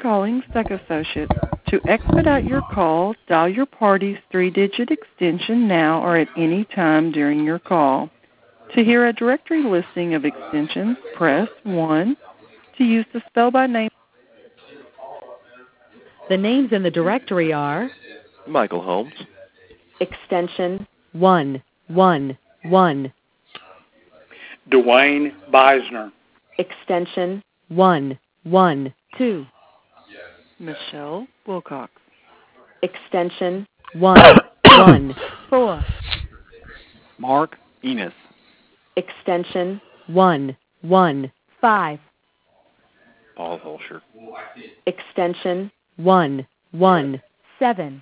calling Stuck Associates. To expedite your call, dial your party's 3-digit extension now or at any time during your call. To hear a directory listing of extensions, press 1. To use the spell by name. The names in the directory are Michael Holmes. Extension 111. Dwayne Beisner. Extension 112. Michelle Wilcox. Extension 114. Mark Enos. Extension 115. Paul Holscher. Extension 117.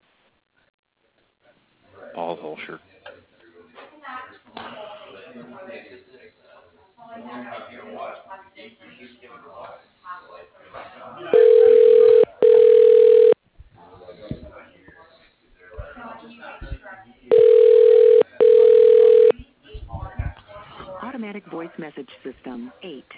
Paul Holscher. Automatic voice message system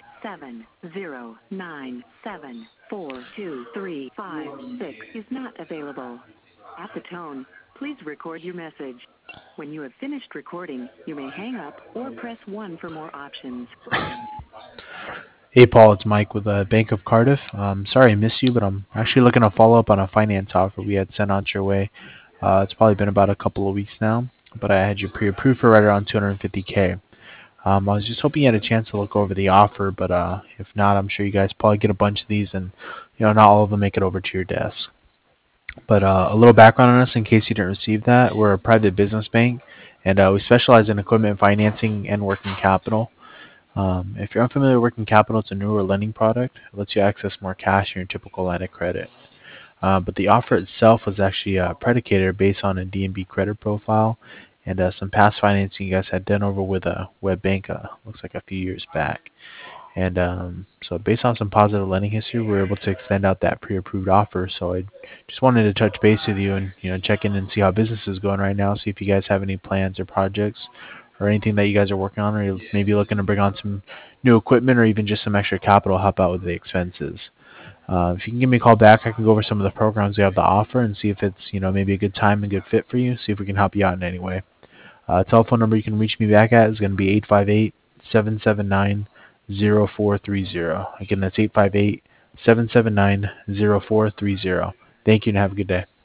870974235 is not available. At the tone, please record your message. When you have finished recording, you may hang up or press 1 for more options. Hey Paul, it's Mike with Bank of Cardiff. Sorry I missed you, but I'm actually looking to follow up on a finance offer we had sent out your way. It's probably been about a couple of weeks now, but I had you pre-approved for right around $250K. I was just hoping you had a chance to look over the offer, but if not, I'm sure you guys probably get a bunch of these, and not all of them make it over to your desk. But a little background on us in case you didn't receive that. We're a private business bank, and we specialize in equipment financing and working capital. If you're unfamiliar with working capital, it's a newer lending product. It lets you access more cash in your typical line of credit. But the offer itself was actually predicated based on a DNB credit profile and some past financing you guys had done over with WebBank, looks like a few years back. And so based on some positive lending history, we were able to extend out that pre-approved offer. So I just wanted to touch base with you and check in and see how business is going right now, see if you guys have any plans or projects or anything that you guys are working on, or you're maybe looking to bring on some new equipment or even just some extra capital to help out with the expenses. If you can give me a call back, I can go over some of the programs we have to offer and see if it's maybe a good time and good fit for you, see if we can help you out in any way. Telephone number you can reach me back at is going to be 858-779-0430. Again, that's 858-779-0430. Thank you and have a good day.